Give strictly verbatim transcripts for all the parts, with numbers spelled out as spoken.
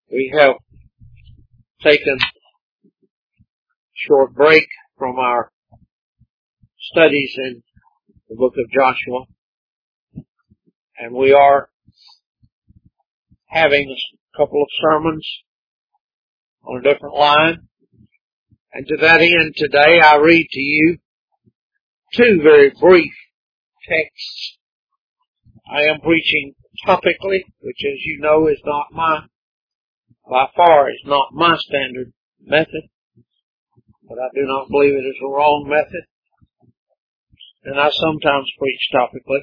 We have taken a short break from our studies in the book of Joshua, and we are having a couple of sermons on a different line. And to that end, today I read to you two very brief texts. I am preaching topically, which, as you know, is not my, by far is not my standard method, but I do not believe it is a wrong method. And I sometimes preach topically.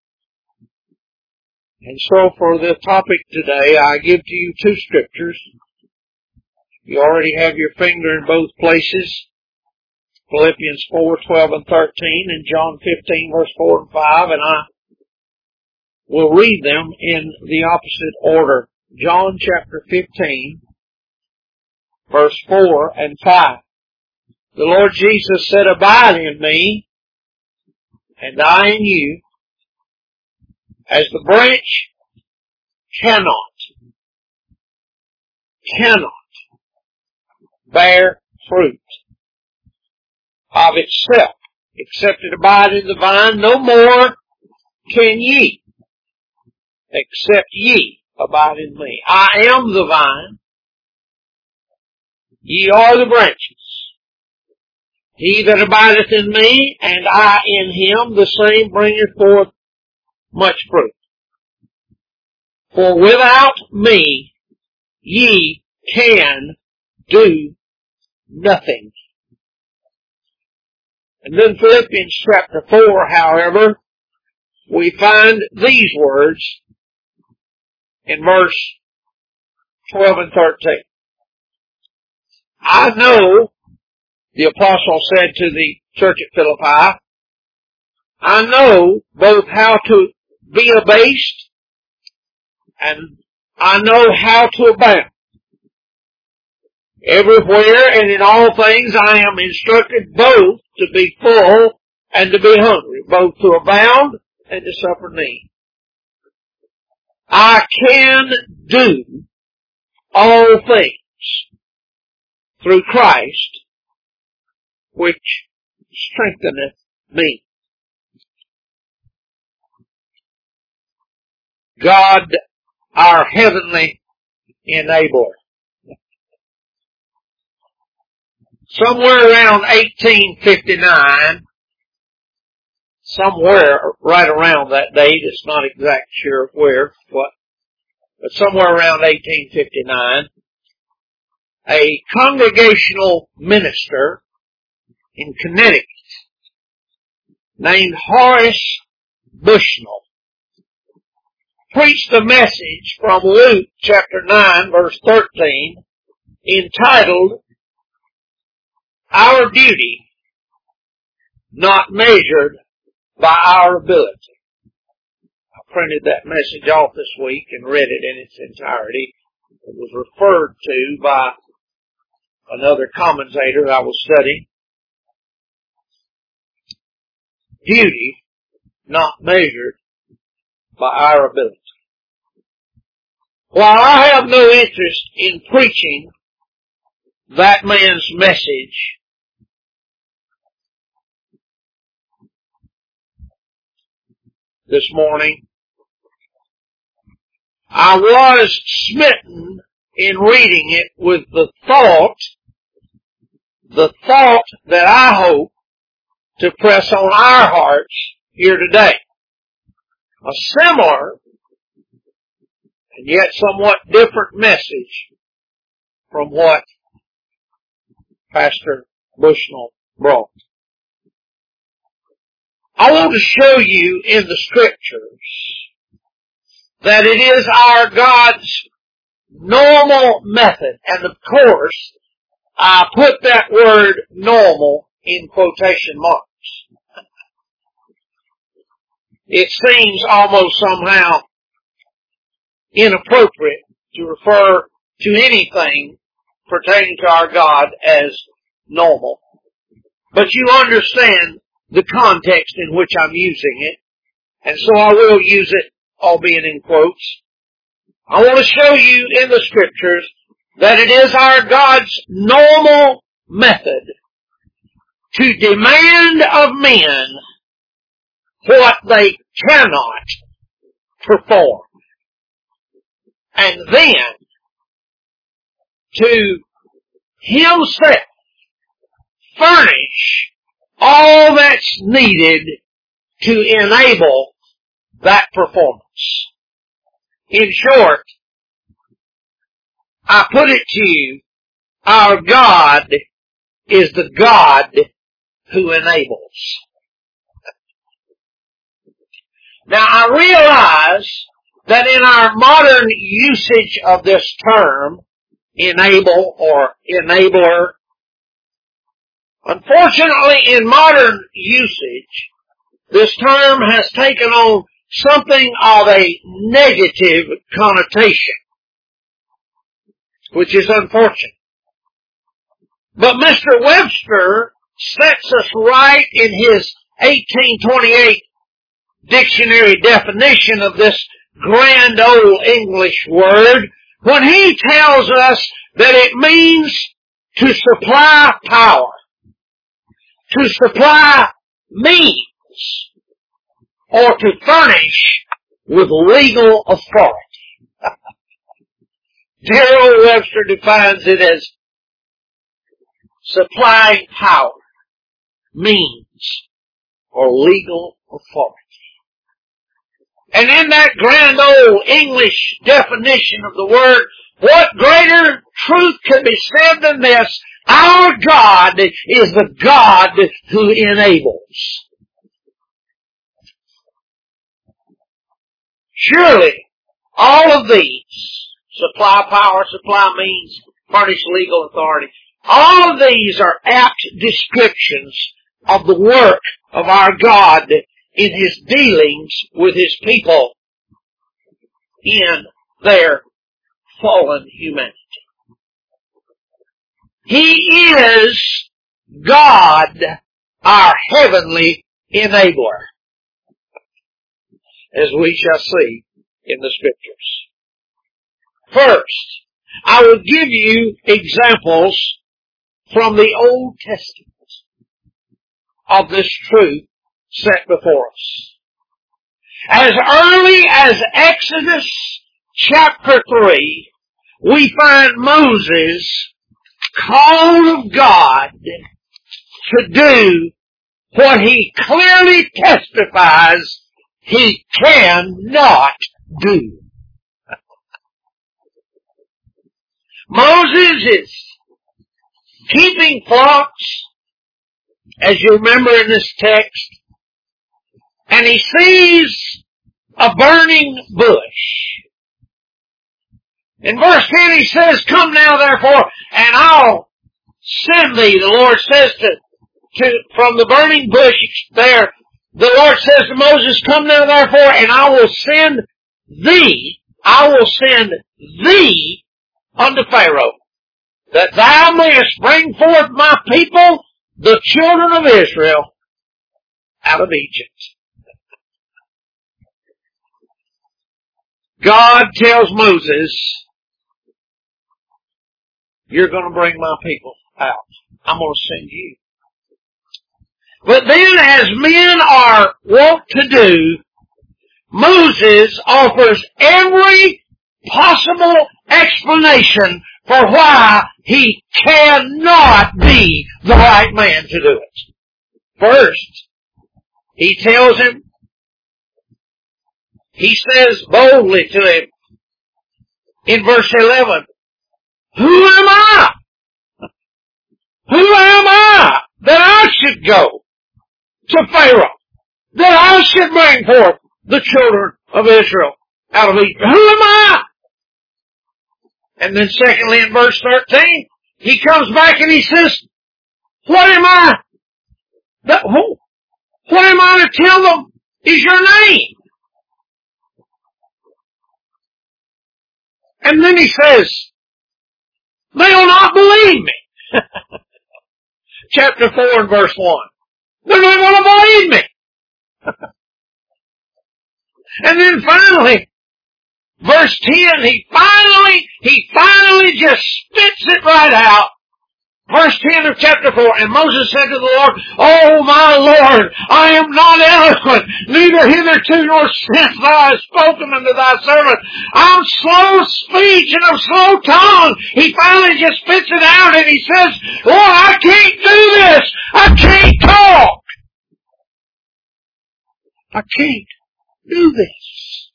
And so for the topic today, I give to you two scriptures. You already have your finger in both places. Philippians four, twelve and thirteen, and John fifteen, verse four and five, and I will read them in the opposite order. John chapter fifteen, verse four and five. The Lord Jesus said, "Abide in me, and I in you, as the branch cannot, cannot bear fruit of itself, except it abide in the vine, no more can ye, except ye abide in me. I am the vine, ye are the branches. He that abideth in me, and I in him, the same bringeth forth much fruit. For without me ye can do nothing." And then Philippians chapter four, however, we find these words in verse twelve and thirteen. "I know," the apostle said to the church at Philippi, "I know both how to be abased, and I know how to abound. Everywhere and in all things I am instructed both to be full and to be hungry, both to abound and to suffer need. I can do all things through Christ, which strengtheneth me." God, our heavenly enabler. Somewhere around eighteen fifty-nine, somewhere right around that date, it's not exact sure where, what, but somewhere around eighteen fifty-nine, a congregational minister in Connecticut named Horace Bushnell preached a message from Luke chapter nine, verse thirteen, entitled, "Our Duty Not Measured by Our Ability." I printed that message off this week and read it in its entirety. It was referred to by another commentator I was studying. Duty not measured by our ability. While I have no interest in preaching that man's message, this morning, I was smitten in reading it with the thought, the thought that I hope to press on our hearts here today. A similar and yet somewhat different message from what Pastor Bushnell brought. I want to show you in the Scriptures that it is our God's normal method, and of course, I put that word normal in quotation marks. It seems almost somehow inappropriate to refer to anything pertaining to our God as normal. But you understand the context in which I'm using it, and so I will use it, albeit in quotes. I want to show you in the Scriptures that it is our God's normal method to demand of men what they cannot perform. And then to Himself furnish all that's needed to enable that performance. In short, I put it to you, our God is the God who enables. Now I realize that in our modern usage of this term, enable or enabler, unfortunately in modern usage, this term has taken on something of a negative connotation, which is unfortunate. But Mister Webster sets us right in his eighteen twenty-eight dictionary definition of this grand old English word when he tells us that it means to supply power, to supply means, or to furnish with legal authority. Dear old Webster defines it as supplying power, means, or legal authority. And in that grand old English definition of the word, what greater truth can be said than this? Our God is the God who enables. Surely, all of these, supply power, supply means, furnish legal authority, all of these are apt descriptions of the work of our God in His dealings with His people in their fallen humanity. He is God, our heavenly enabler, as we shall see in the Scriptures. First, I will give you examples from the Old Testament of this truth set before us. As early as Exodus chapter three, we find Moses called of God to do what he clearly testifies he cannot do. Moses is keeping flocks, as you remember in this text, and he sees a burning bush. In verse ten he says, "Come now therefore, and I'll send thee." The Lord says to, to from the burning bush there, the Lord says to Moses, "Come now therefore, and I will send thee, I will send thee unto Pharaoh, that thou mayest bring forth my people, the children of Israel, out of Egypt." God tells Moses, "You're going to bring my people out. I'm going to send you." But then, as men are wont to do, Moses offers every possible explanation for why he cannot be the right man to do it. First, he tells him, he says boldly to him in verse eleven, "Who am I? Who am I that I should go to Pharaoh, that I should bring forth the children of Israel out of Egypt? Who am I?" And then secondly in verse thirteen, he comes back and he says, "What am I? That, who, what am I to tell them is your name?" And then he says, "They'll not believe me." Chapter four and verse one. They're not going to believe me. And then finally, verse ten, he finally, he finally just spits it right out. Verse ten of chapter four, and Moses said to the Lord, "O my Lord, I am not eloquent, neither hitherto nor since thou hast spoken unto thy servant. I'm slow of speech and of slow tongue." He finally just spits it out and he says, "Lord, I can't do this. I can't talk. I can't do this."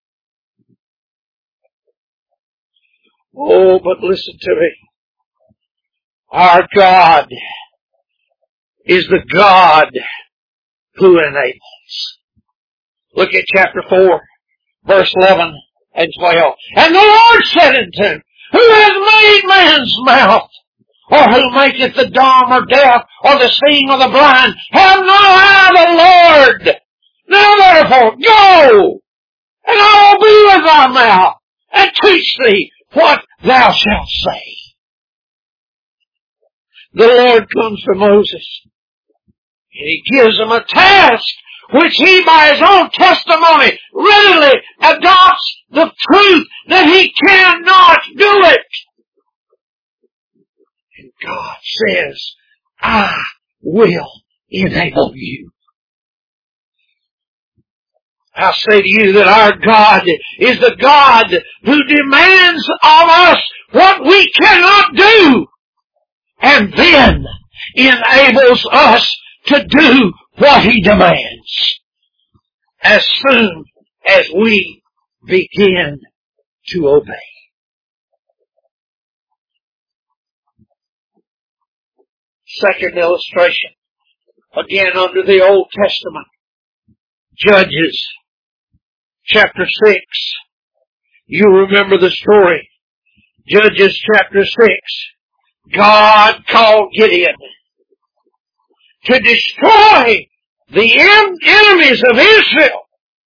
Oh, but listen to me. Our God is the God who enables. Look at chapter four, verse eleven and twelve. "And the Lord said unto him, Who has made man's mouth? Or who maketh the dumb or deaf or the seeing or the blind? Have not I the Lord? Now therefore go, and I will be with thy mouth, and teach thee what thou shalt say." The Lord comes to Moses, and He gives him a task which he, by his own testimony, readily adopts the truth that he cannot do it. And God says, "I will enable you." I say to you that our God is the God who demands of us what we cannot do, and then enables us to do what He demands as soon as we begin to obey. Second illustration, again under the Old Testament, Judges chapter six. You remember the story. Judges chapter six. God called Gideon to destroy the en- enemies of Israel.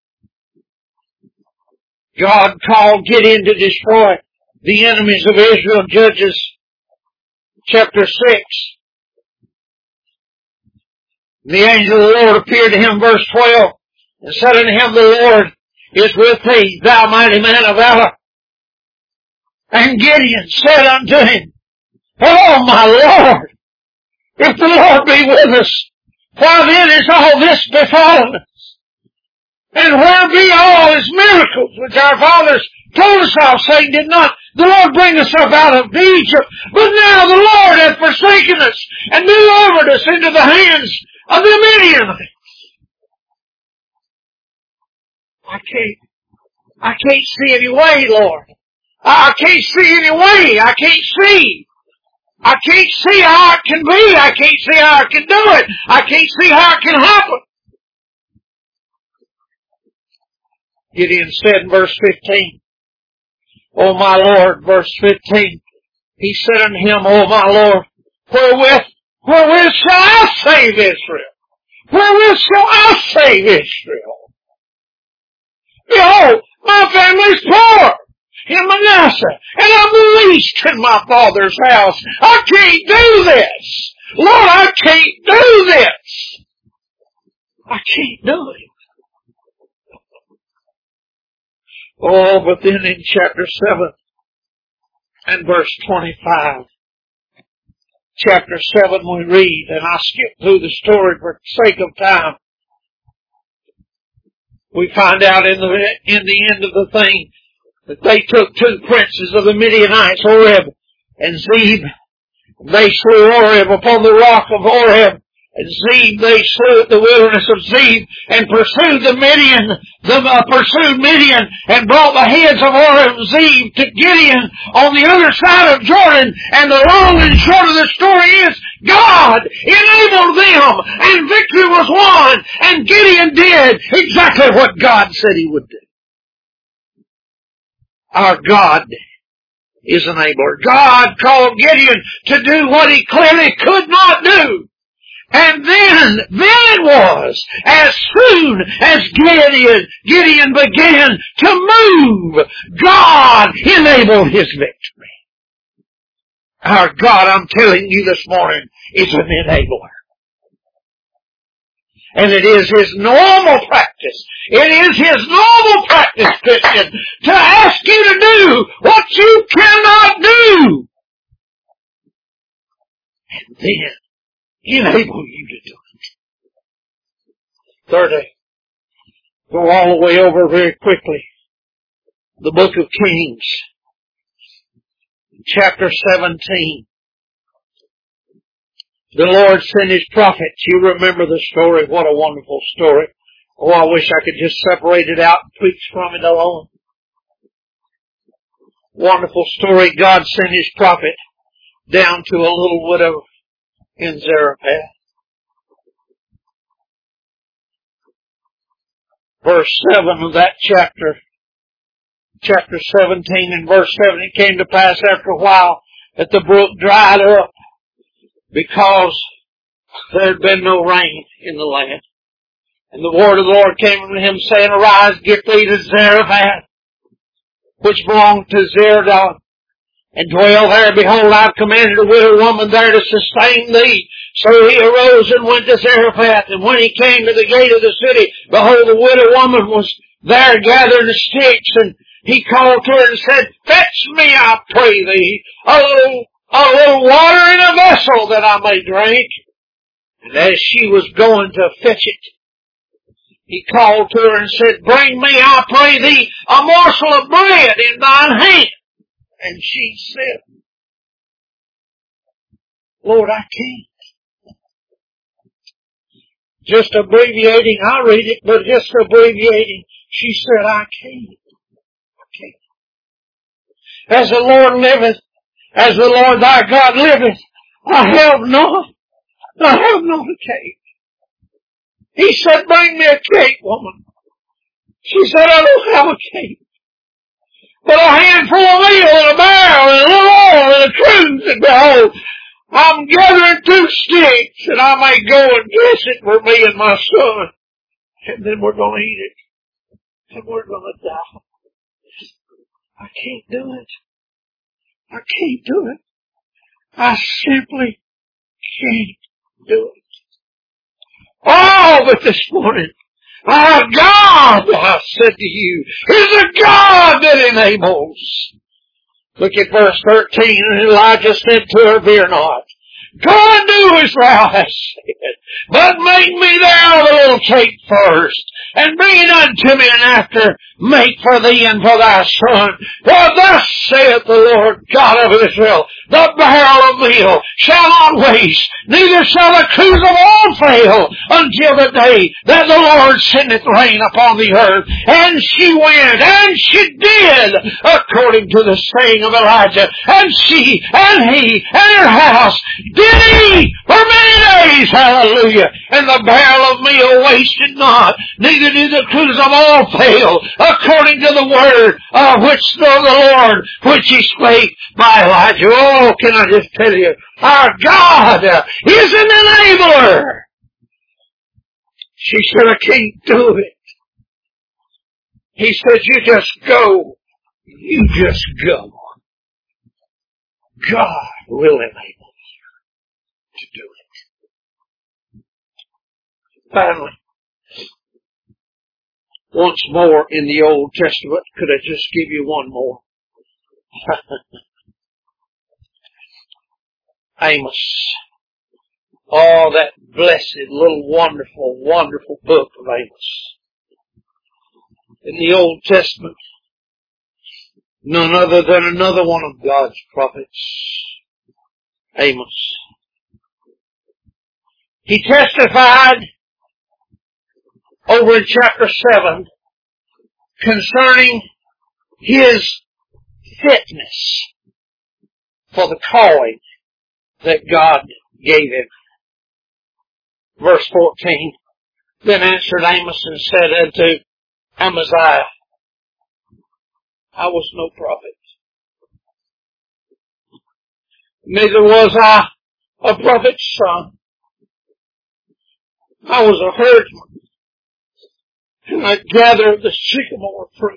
God called Gideon to destroy the enemies of Israel. Judges chapter six. The angel of the Lord appeared to him, verse twelve, and said unto him, "The Lord is with thee, thou mighty man of valor." And Gideon said unto him, "Oh my Lord, if the Lord be with us, why then is all this befallen us? And where be all his miracles which our fathers told us of, saying, Did not the Lord bring us up out of Egypt? But now the Lord hath forsaken us and delivered us into the hands of the Midianites." I can't, I can't see any way, Lord. I can't see any way. I can't see. I can't see how it can be. I can't see how I can do it. I can't see how it can happen. Gideon said in verse fifteen, "O my Lord," verse fifteen, he said unto him, "O my Lord, wherewith, wherewith shall I save Israel? Wherewith shall I save Israel? Behold, my family's poor in Manasseh, and I'm the least in my father's house. I can't do this. Lord, I can't do this. I can't do it." Oh, but then in chapter seven and verse twenty-five, chapter seven we read, and I skip through the story for the sake of time. We find out in the, in the end of the thing that they took two princes of the Midianites, Oreb and Zeb. They slew Oreb upon the rock of Oreb, and Zeb they slew at the wilderness of Zeb, and pursued the Midian, the uh, pursued Midian, and brought the heads of Oreb and Zeb to Gideon on the other side of Jordan. And the long and short of the story is, God enabled them, and victory was won, and Gideon did exactly what God said He would do. Our God is an enabler. God called Gideon to do what he clearly could not do. And then, then it was, as soon as Gideon, Gideon began to move, God enabled his victory. Our God, I'm telling you this morning, is an enabler. And it is his normal practice. It is his normal practice, Christian, to ask you to do what you cannot do. And then enable you to do it. Thirdly, go all the way over very quickly. The book of Kings, chapter seventeen. The Lord sent His prophets. You remember the story. What a wonderful story. Oh, I wish I could just separate it out and preach from it alone. Wonderful story. God sent His prophet down to a little widow in Zarephath. Verse seven of that chapter, chapter seventeen and verse seven, it came to pass after a while that the brook dried up because there had been no rain in the land. And the word of the Lord came unto him, saying, Arise, get thee to Zarephath, which belonged to Zidon, and dwell there. Behold, I have commanded a widow woman there to sustain thee. So he arose and went to Zarephath. And when he came to the gate of the city, behold, the widow woman was there gathering the sticks. And he called to her and said, Fetch me, I pray thee, a little, a little water in a vessel that I may drink. And as she was going to fetch it, he called to her and said, Bring me, I pray thee, a morsel of bread in thine hand. And she said, Lord, I can't. Just abbreviating, I read it, but just abbreviating, she said, I can't. I can't. As the Lord liveth, as the Lord thy God liveth, I have not, I have not a cake. He said, Bring me a cake, woman. She said, I don't have a cake, but a handful of meal and a barrel and a little oil and a cruse, and behold, I'm gathering two sticks, and I may go and dress it for me and my son, and then we're going to eat it, and we're going to die. I can't do it. I can't do it. I simply can't do it. Oh, but this morning, our God, I said to you, is a God that enables. Look at verse thirteen, and Elijah said to her, Fear not. Go and do as thou hast said, but make me there a little cake first, and bring it unto me, and after make for thee and for thy son. For thus saith the Lord God of Israel, the barrel of meal shall not waste, neither shall the cruse of oil fail, until the day that the Lord sendeth rain upon the earth. And she went, and she did, according to the saying of Elijah. And she, and he, and her house did eat for many days, hallelujah. And the barrel of meal wasted not, neither did the cruse of oil fail, according to the word of which the Lord, which He spake by Elijah. Oh, can I just tell you, our God is an enabler. She said, I can't do it. He said, you just go. You just go. God will enable you to do it. Finally, once more in the Old Testament, could I just give you one more? Amos. Oh, that blessed little wonderful, wonderful book of Amos. In the Old Testament, none other than another one of God's prophets, Amos. He testified over in chapter seven concerning his fitness for the calling that God gave him. Verse fourteen, Then answered Amos and said unto Amaziah, I was no prophet, neither was I a prophet's son. I was a herdsman, and I gathered the sycamore fruit.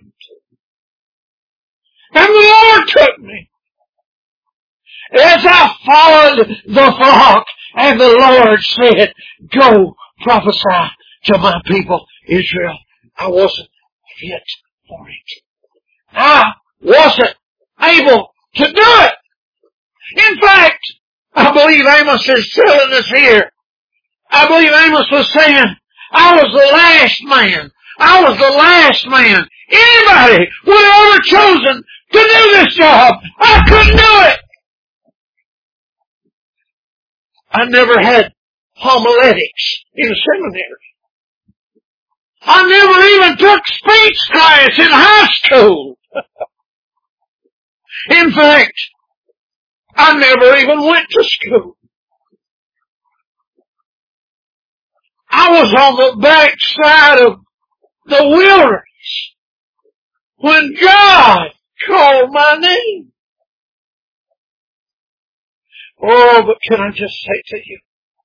And the Lord took me, as I followed the flock, and the Lord said, Go prophesy to my people Israel. I wasn't fit for it. I wasn't able to do it. In fact, I believe Amos is telling us here. I believe Amos was saying, I was the last man. I was the last man. Anybody would have ever chosen to do this job. I couldn't do it. I never had homiletics in seminary. I never even took speech class in high school. In fact, I never even went to school. I was on the backside of the wilderness when God called my name. Oh, but can I just say to you,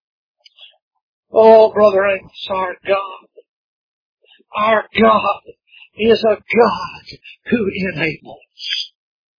oh, Brother Amos, our God, our God is a God who enables.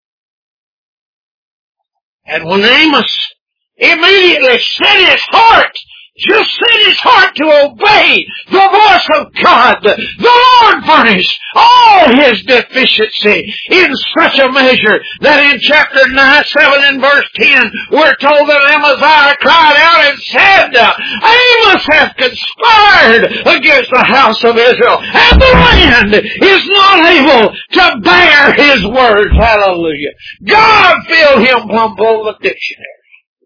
And when Amos immediately set his heart, just set his heart to obey the voice of God, the Lord furnished all his deficiency in such a measure that in chapter nine, seven and verse ten, we're told that Amaziah cried out and said, Amos hath conspired against the house of Israel, and the land is not able to bear his words. Hallelujah. God filled him plumb full of the dictionary.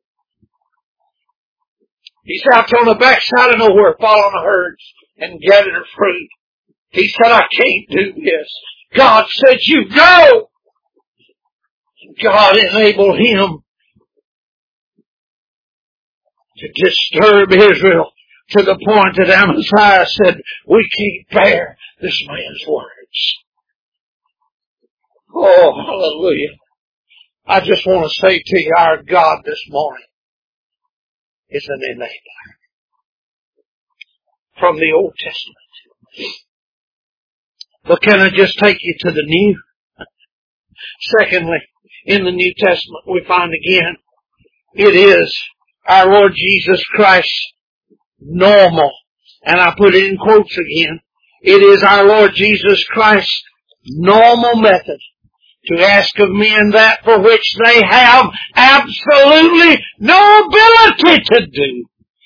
He's out on the backside of nowhere following the herds and gathering fruit. He said, I can't do this. God said, you go. God enabled him to disturb Israel to the point that Amaziah said, we can't bear this man's words. Oh, hallelujah. I just want to say to you, our God this morning is an enabler. From the Old Testament. But can I just take you to the New? Secondly, in the New Testament we find again, it is our Lord Jesus Christ's normal, and I put it in quotes again, it is our Lord Jesus Christ's normal method to ask of men that for which they have absolutely no ability to do.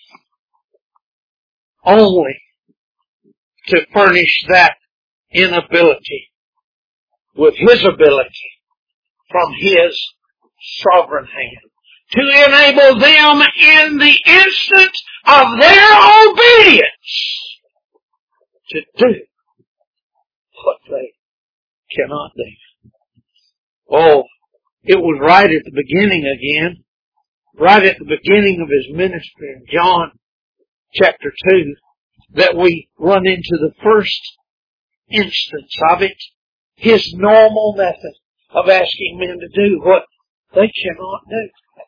Only to furnish that inability with His ability from His sovereign hand. To enable them in the instant of their obedience to do what they cannot do. Oh, it was right at the beginning again, right at the beginning of His ministry in John chapter two, that we run into the first instance of it, His normal method of asking men to do what they cannot do.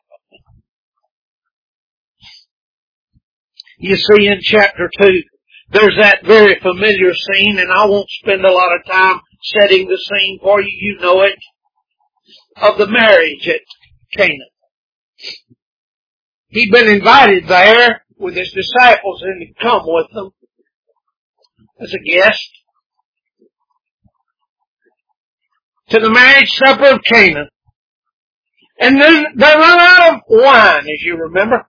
You see, in chapter two, there's that very familiar scene, and I won't spend a lot of time setting the scene for you, you know it, of the marriage at Cana. He'd been invited there with His disciples, and he'd come with them as a guest to the marriage supper of Cana. And then they run out of wine, as you remember.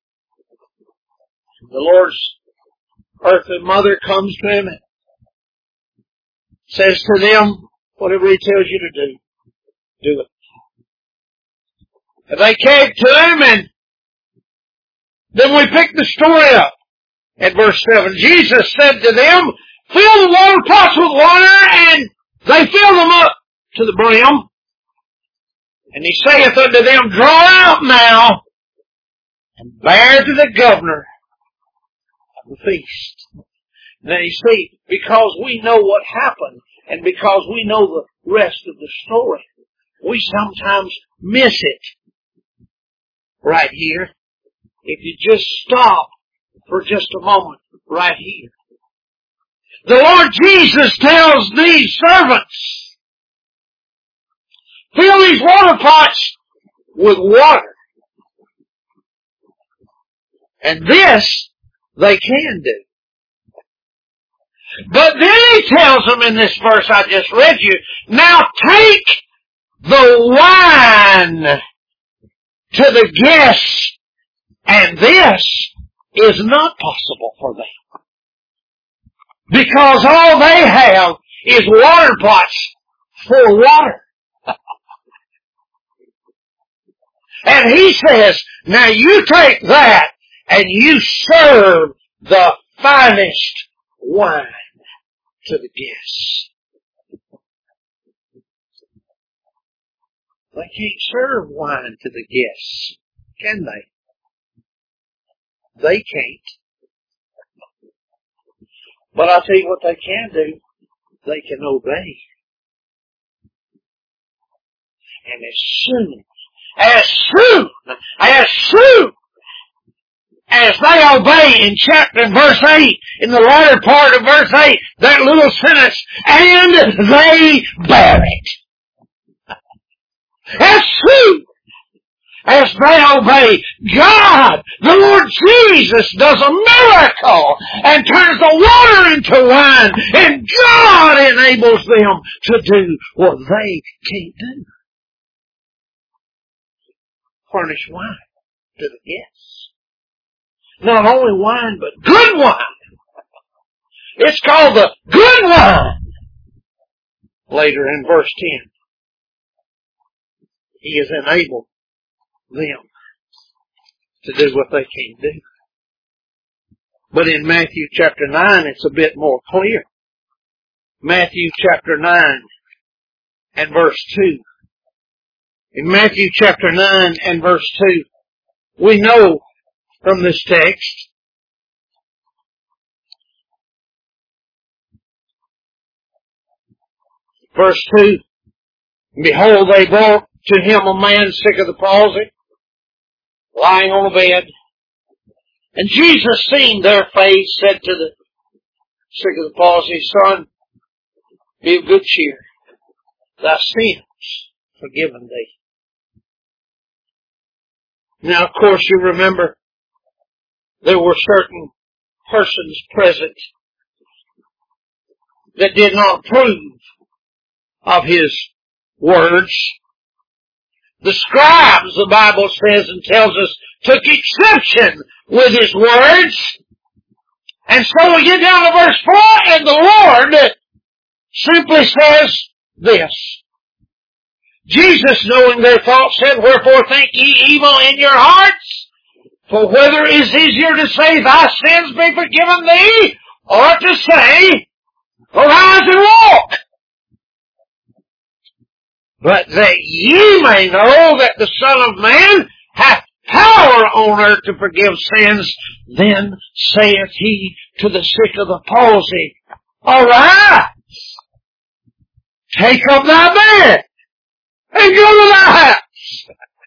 The Lord's earthly mother comes to him and says to them, whatever He tells you to do, do it. And they came to him, and then we pick the story up at verse seven. Jesus said to them, fill the water pots with water, and they filled them up to the brim. And He saith unto them, draw out now, and bear to the governor of the feast. Now you see, because we know what happened, and because we know the rest of the story, we sometimes miss it right here. If you just stop for just a moment right here. The Lord Jesus tells these servants, fill these water pots with water. And this they can do. But then he tells them in this verse I just read you, now take the wine to the guests, and this is not possible for them. Because all they have is water pots for water. And he says, now you take that and you serve the finest wine to the guests. They can't serve wine to the guests, can they? They can't. But I'll tell you what they can do. They can obey. And as soon, as soon, as soon as they obey in chapter and verse eight, in the latter part of verse eight, that little sentence, and they bear it. As soon as they obey, God, the Lord Jesus, does a miracle and turns the water into wine, and God enables them to do what they can't do. Furnish wine to the guests. Not only wine, but good wine. It's called the good wine. Later in verse ten, He has enabled them to do what they can't do. But in Matthew chapter nine, it's a bit more clear. Matthew chapter nine and verse two. In Matthew chapter nine and verse two, we know from this text verse two, behold, they brought to him a man sick of the palsy, lying on a bed. And Jesus, seeing their faith, said to the sick of the palsy, Son, be of good cheer. Thy sins forgiven thee. Now, of course, you remember there were certain persons present that did not approve of his words. The scribes, the Bible says and tells us, took exception with his words. And so we get down to verse four, and the Lord simply says this. Jesus, knowing their thoughts, said, Wherefore think ye evil in your hearts? For whether it is easier to say, Thy sins be forgiven thee, or to say, Arise and walk. But that ye may know that the Son of Man hath power on earth to forgive sins, then saith he to the sick of the palsy, Arise, take up thy bed, and go to thy house.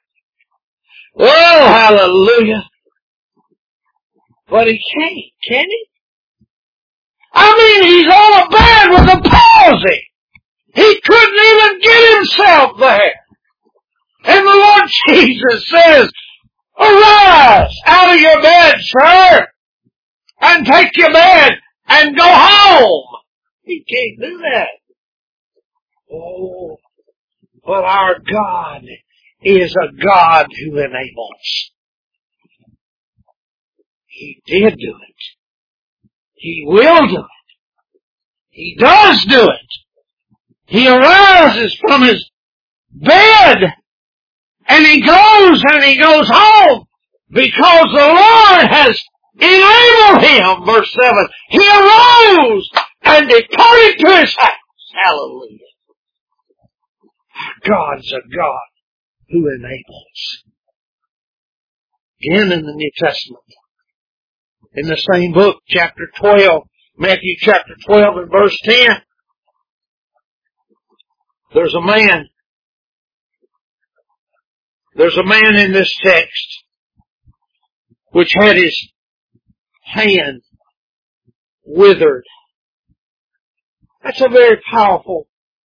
Oh, hallelujah. But he can't, can he? I mean, he's on a bed with a palsy. He couldn't even get himself there. And the Lord Jesus says, Arise out of your bed, sir, and take your bed and go home. He can't do that. Oh, but our God is a God who enables. He did do it. He will do it. He does do it. He arises from his bed and he goes and he goes home because the Lord has enabled him. Verse seven, he arose and departed to his house. Hallelujah. God's a God who enables. Again in the New Testament, in the same book, chapter twelve, Matthew chapter twelve and verse ten, there's a man, there's a man in this text which had his hand withered. That's a very powerful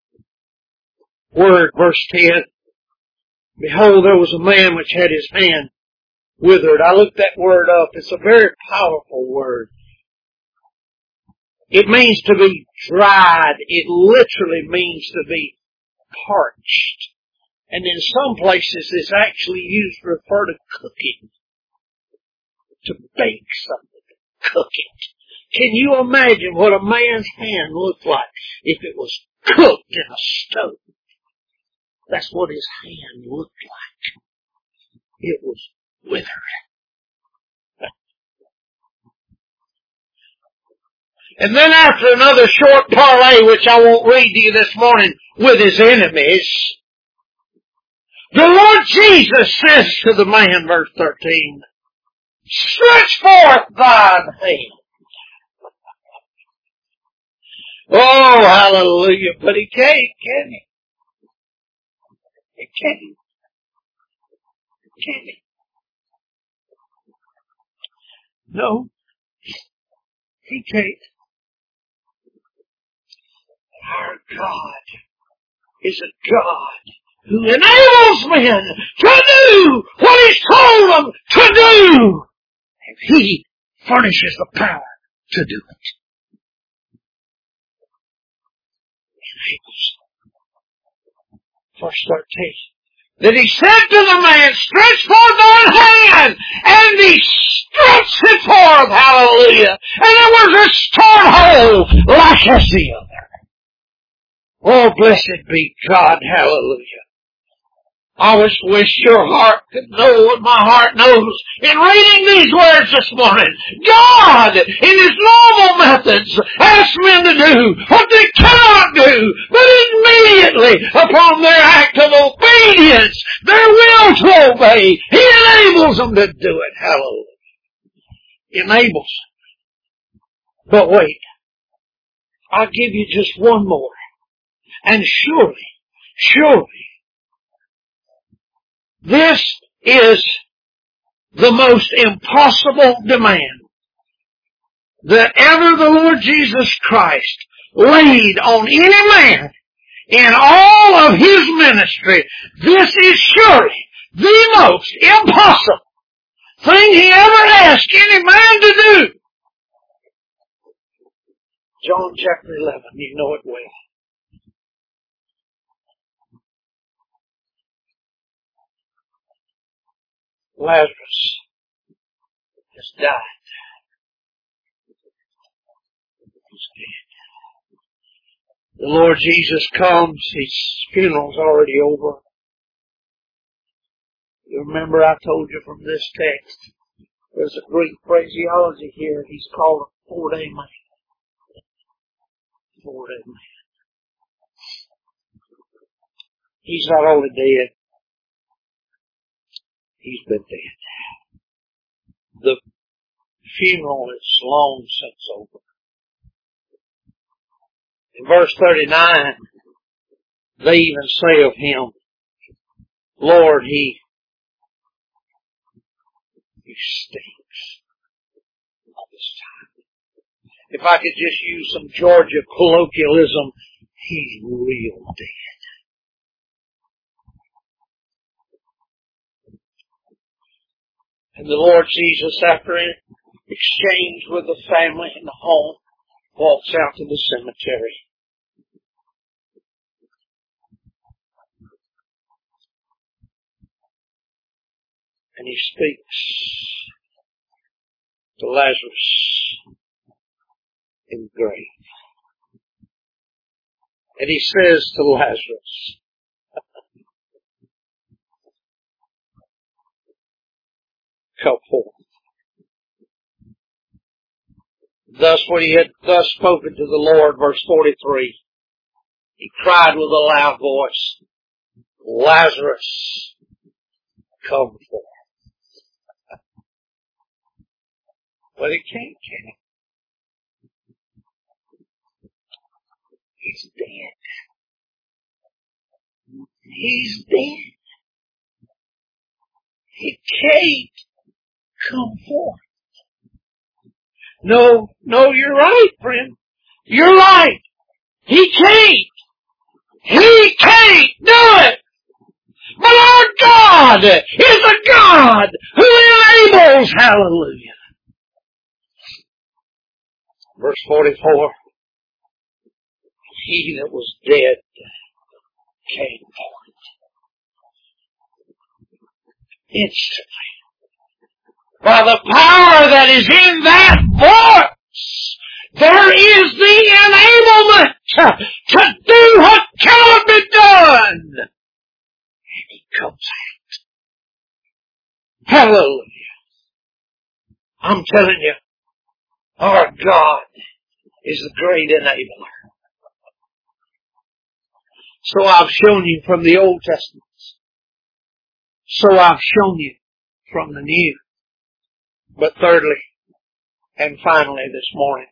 word, verse ten. Behold, there was a man which had his hand withered. I looked that word up. It's a very powerful word. It means to be dried. It literally means to be parched. And in some places it's actually used to refer to cooking. To bake something. Cook it. Can you imagine what a man's hand looked like if it was cooked in a stove? That's what his hand looked like. It was withered. And then after another short parley, which I won't read to you this morning, with his enemies, the Lord Jesus says to the man, verse thirteen, stretch forth thine hand. Oh, hallelujah. But he can't, can he? He can't. Can he? No, he can't. Our God is a God who enables men to do what He's told them to do. And He furnishes the power to do it. Verse thirteen. That He said to the man, stretch forth thine hand, and He stretched it forth, hallelujah, and it was restored whole like as the other. Oh, blessed be God, hallelujah. I just wish your heart could know what my heart knows in reading these words this morning. God, in His normal methods, asks men to do what they cannot do, but immediately upon their act of obedience, their will to obey, He enables them to do it. Hallelujah. Enables. But wait, I'll give you just one more. And surely, surely, this is the most impossible demand that ever the Lord Jesus Christ laid on any man in all of His ministry. This is surely the most impossible thing He ever asked any man to do. John chapter eleven, you know it well. Lazarus has died. He's dead. The Lord Jesus comes. His funeral's already over. You remember I told you from this text, there's a Greek phraseology here. He's called a four-day man. Four-day man. He's not only dead, he's been dead. The funeral is long since over. In verse thirty-nine, they even say of him, Lord, he, he stinks all this time. If I could just use some Georgia colloquialism, he's real dead. And the Lord Jesus, after an exchange with the family in the home, walks out to the cemetery. And He speaks to Lazarus in the grave. And He says to Lazarus, come forth. Thus when he had thus spoken to the Lord, verse forty-three, he cried with a loud voice, Lazarus, come forth. But he can't, can he? He's dead. He's dead. He can't come forth. No, no, you're right, friend. You're right. He can't. He can't do it. But our God is a God who enables. Hallelujah. Verse forty-four. He that was dead came forth. Instantly. By the power that is in that voice, there is the enablement to do what cannot be done. And He comes out. Hallelujah. I'm telling you, our God is the great enabler. So I've shown you from the Old Testament. So I've shown you from the New. But thirdly, and finally this morning,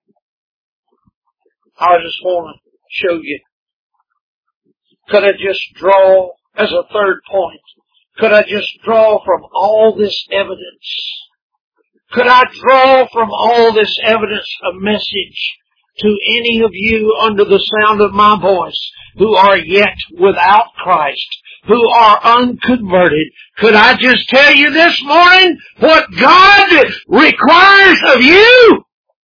I just want to show you. Could I just draw, as a third point, could I just draw from all this evidence? Could I draw from all this evidence a message to any of you under the sound of my voice who are yet without Christ, who are unconverted? Could I just tell you this morning what God requires of you?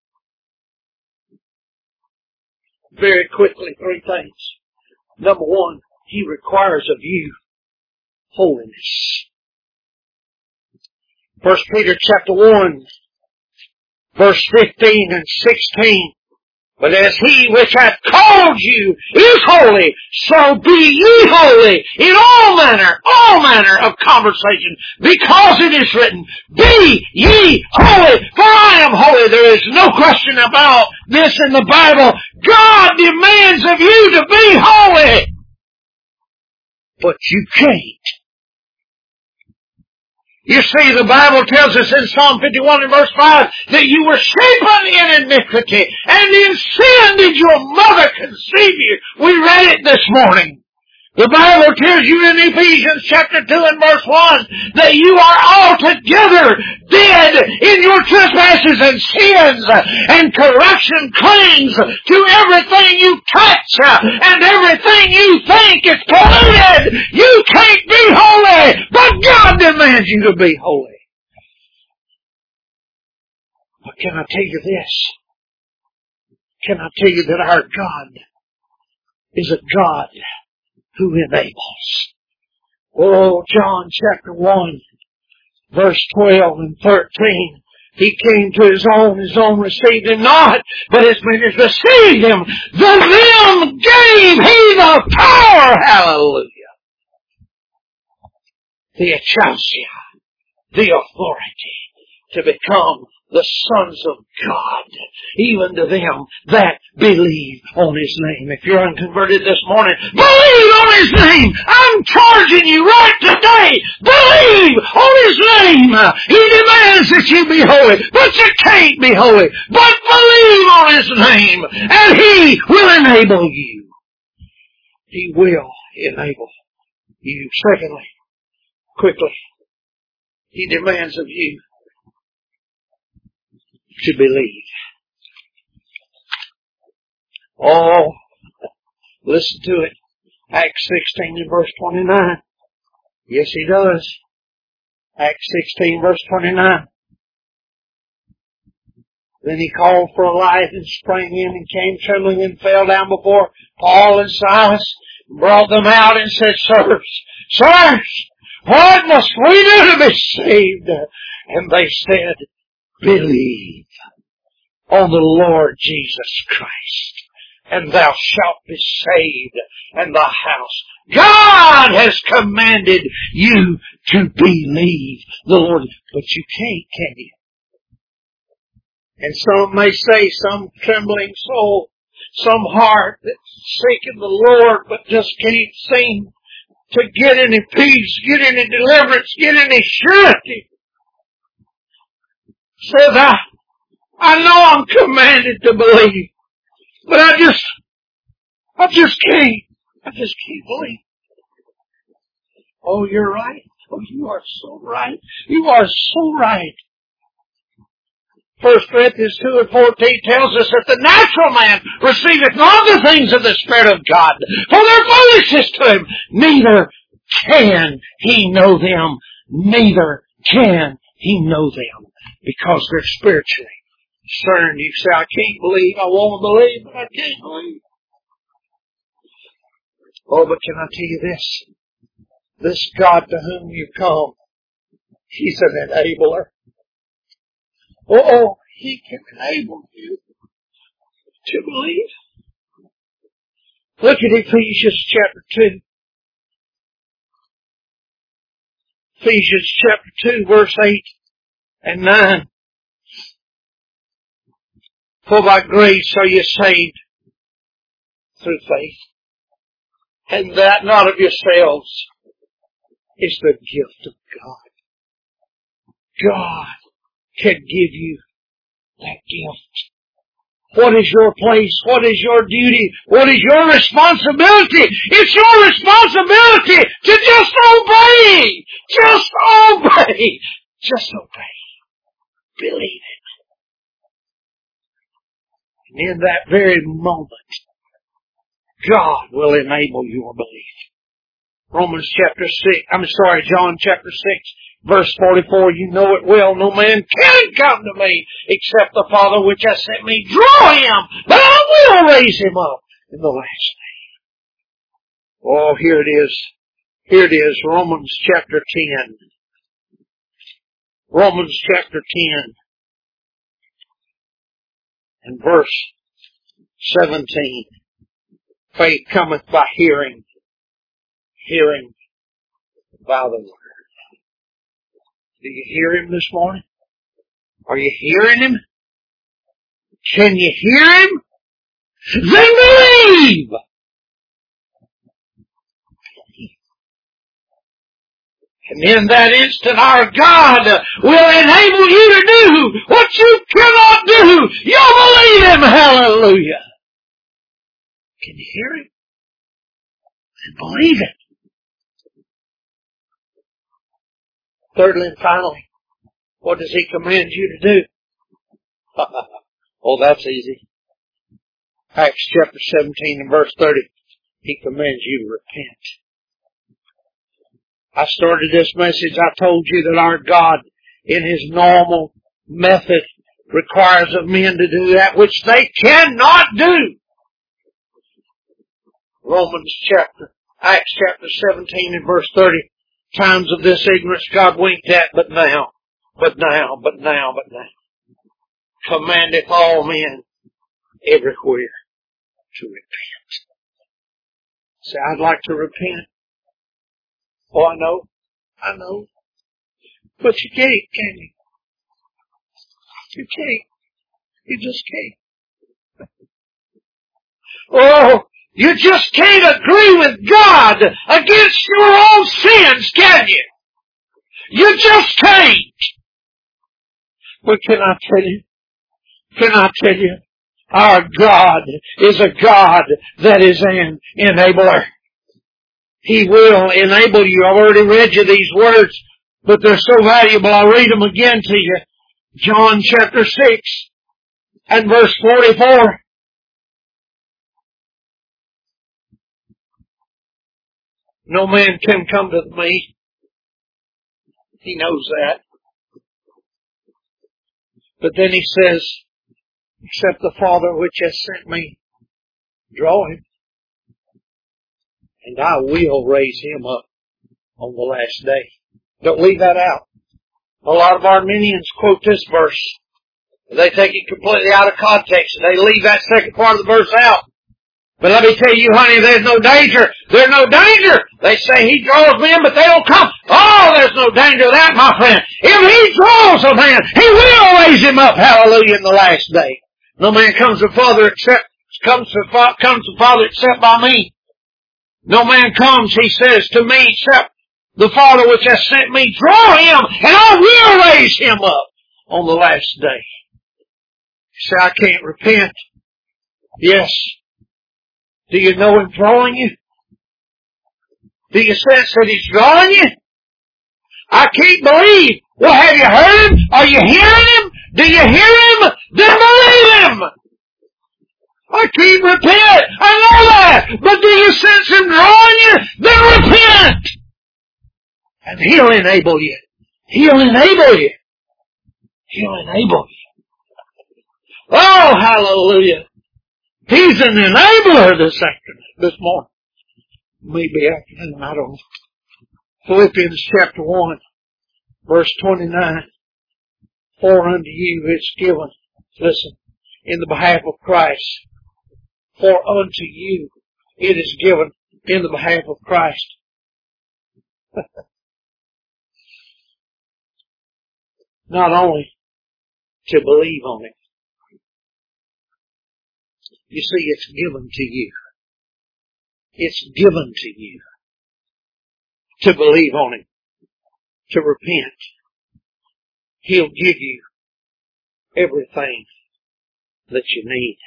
Very quickly, three things. Number one, He requires of you holiness. First Peter chapter one, verse fifteen and sixteen. But as He which hath called you is holy, so be ye holy in all manner, all manner of conversation, because it is written, be ye holy, for I am holy. There is no question about this in the Bible. God demands of you to be holy. But you can't. You see, the Bible tells us in Psalm fifty-one and verse five that you were shapen in iniquity, and in sin did your mother conceive you. We read it this morning. The Bible tells you in Ephesians chapter two and verse one that you are altogether dead in your trespasses and sins, and corruption clings to everything you touch, and everything you think is polluted. You can't be holy, but God demands you to be holy. But can I tell you this? Can I tell you that our God is a God who enables? Oh, John chapter one, verse twelve and thirteen. He came to His own, His own received Him not, but as many as received Him, to them gave He the power, hallelujah, the exousia, the authority to become the sons of God, even to them that believe on His name. If you're unconverted this morning, believe on His name. I'm charging you right today. Believe on His name. He demands that you be holy, but you can't be holy. But believe on His name, and He will enable you. He will enable you. Secondly, quickly, He demands of you to believe. Oh, listen to it. Acts sixteen and verse twenty-nine. Yes, He does. Acts sixteen verse twenty-nine. Then He called for a light and sprang in and came trembling and fell down before Paul and Silas, and brought them out and said, Sirs, sirs, what must we do to be saved? And they said, believe on the Lord Jesus Christ, and thou shalt be saved, and thy house. God has commanded you to believe the Lord. But you can't, can you? And some may say, some trembling soul, some heart that's seeking the Lord, but just can't seem to get any peace, get any deliverance, get any surety. Says, I, I know I'm commanded to believe, but I just, I just can't, I just can't believe. Oh, you're right. Oh, you are so right. You are so right. First Corinthians two and fourteen tells us that the natural man receiveth not the things of the Spirit of God, for they're foolishness to him. Neither can he know them. Neither can he know them, because they're spiritually concerned. You say, I can't believe. I want to believe, but I can't believe. Oh, but can I tell you this? This God to whom you come, He's an enabler. Oh, He can enable you to believe. Look at Ephesians chapter two. Ephesians chapter two, verse eight and nine. For by grace are you saved through faith, and that not of yourselves. It's the gift of God. God can give you that gift. What is your place? What is your duty? What is your responsibility? It's your responsibility to just obey. Just obey. Just obey. Believe it. And in that very moment, God will enable your belief. Romans chapter six, I'm sorry, John chapter six, verse forty-four, you know it well. No man can come to me except the Father which has sent me draw him, but I will raise him up in the last day. Oh, here it is. Here it is, Romans chapter ten. Romans chapter ten and verse seventeen. Faith cometh by hearing, hearing by the word. Do you hear Him this morning? Are you hearing Him? Can you hear Him? Then believe! And in that instant our God will enable you to do what you cannot do. You'll believe Him. Hallelujah. Can you hear Him? And believe it. Thirdly and finally, what does He command you to do? Oh, that's easy. Acts chapter seventeen and verse thirty. He commands you to repent. I started this message, I told you that our God, in His normal method, requires of men to do that which they cannot do. Romans chapter, Acts chapter seventeen and verse thirty. Times of this ignorance God winked at, but now, but now, but now, but now. Commandeth all men everywhere to repent. Say, I'd like to repent. Oh, I know. I know. But you can't, can you? You can't. You just can't. Oh, you just can't agree with God against your own sins, can you? You just can't. But can I tell you? Can I tell you? Our God is a God that is an enabler. He will enable you. I've already read you these words, but they're so valuable. I'll read them again to you. John chapter six and verse forty-four. No man can come to me. He knows that. But then he says, except the Father which has sent me, draw him. And I will raise him up on the last day. Don't leave that out. A lot of Arminians quote this verse. They take it completely out of context and they leave that second part of the verse out. But let me tell you, honey, there's no danger. There's no danger. They say He draws men, but they don't come. Oh, there's no danger of that, my friend. If He draws a man, He will raise him up, hallelujah, in the last day. No man comes to Father except, comes to, comes to Father except by me. No man comes, He says, to me except the Father which has sent me. Draw him, and I will raise him up on the last day. You say, I can't repent. Yes. Do you know Him drawing you? Do you sense that He's drawing you? I can't believe. Well, have you heard Him? Are you hearing Him? Do you hear Him? Then believe Him. I can't repent. I know that. But do you sense Him drawing you? Then repent. And He'll enable you. He'll enable you. He'll enable you. Oh, hallelujah. He's an enabler this afternoon, this morning. Maybe afternoon, I don't know. Philippians chapter one, verse twenty-nine. For unto you it's given, listen, in the behalf of Christ. For unto you it is given in the behalf of Christ. Not only to believe on it. You see, it's given to you. It's given to you to believe on Him, to repent. He'll give you everything that you need.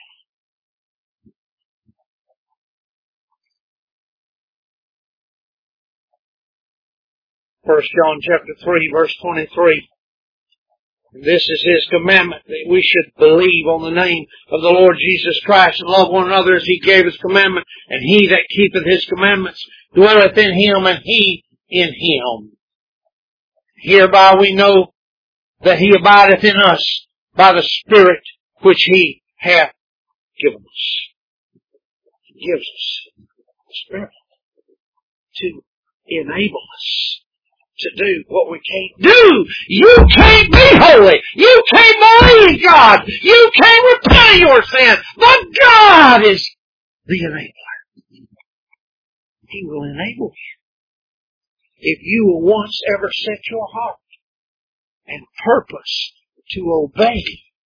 First John chapter three, verse twenty-three. This is His commandment, that we should believe on the name of the Lord Jesus Christ and love one another as He gave His commandment. And he that keepeth His commandments dwelleth in Him, and He in Him. Hereby we know that He abideth in us by the Spirit which He hath given us. He gives us the Spirit to enable us to do what we can't do. You can't be holy. You can't believe God. You can't repent your sin. But God is the enabler. He will enable you. If you will once ever set your heart and purpose to obey,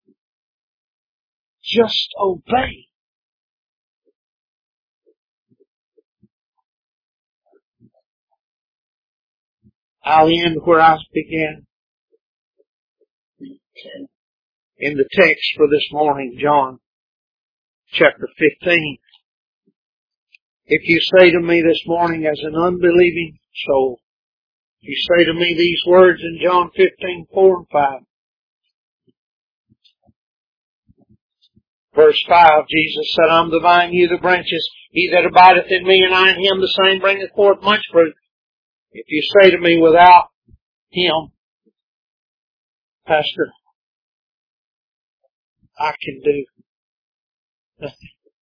just obey. I'll end where I began. In the text for this morning, John chapter fifteen. If you say to me this morning as an unbelieving soul, if you say to me these words in John fifteen, four and five. Verse five, Jesus said, I'm the vine, you the branches. He that abideth in me and I in him, the same bringeth forth much fruit. If you say to me without Him, Pastor, I can do nothing.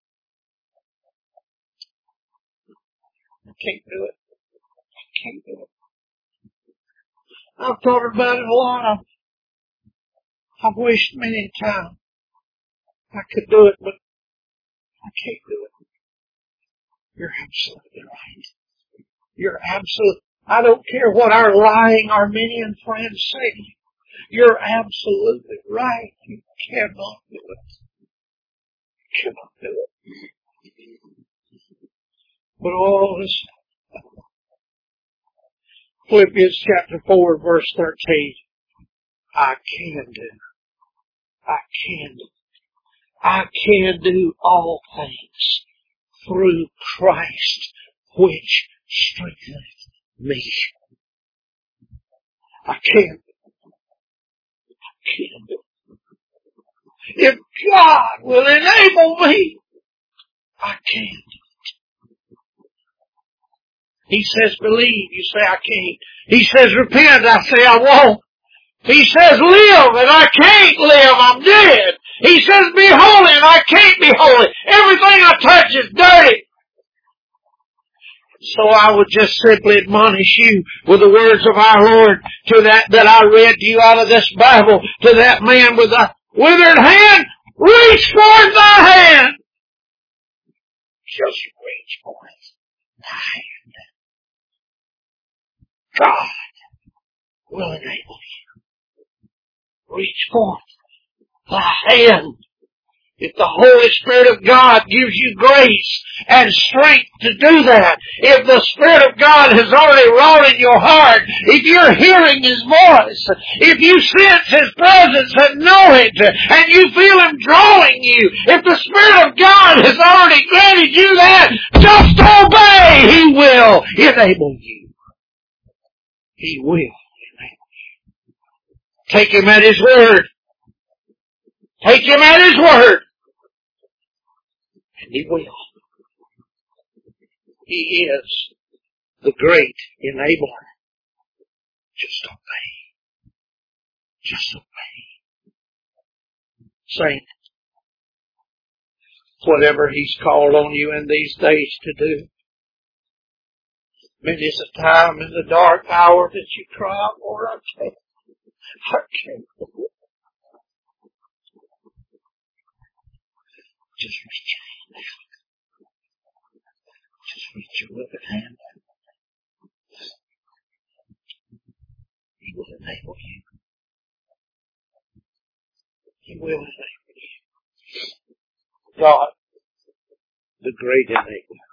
I can't do it. I can't do it. I've thought about it a lot. I've, I've wished many times I could do it, but I can't do it. You're absolutely right. You're absolutely, I don't care what our lying Arminian friends say to you. You're absolutely right. You cannot do it. You cannot do it. But all this, Philippians chapter four, verse thirteen, I can do. I can do. I can do all things through Christ, which strengtheneth me. I can. I can do. If God will enable me, I can. He says believe, you say I can't. He says repent, I say I won't. He says live, and I can't live, I'm dead. He says be holy, and I can't be holy. Everything I touch is dirty. So I would just simply admonish you with the words of our Lord to that that I read to you out of this Bible, to that man with a withered hand, reach forth thy hand. Just reach forth thy hand. God will enable you. Reach forth thy hand. If the Holy Spirit of God gives you grace and strength to do that, if the Spirit of God has already wrought in your heart, if you're hearing His voice, if you sense His presence and know it, and you feel Him drawing you, if the Spirit of God has already granted you that, just obey. He will enable you. He will enable you. Take Him at His word. Take Him at His word. And He will. He is the great enabler. Just obey. Just obey. Saint, whatever He's called on you in these days to do. Many is a time in the dark hour that you cry out, Lord, I can't. I can't. Just reach your hand out. Just reach your loving hand out. He will enable you. He will enable you. God, the great enabler.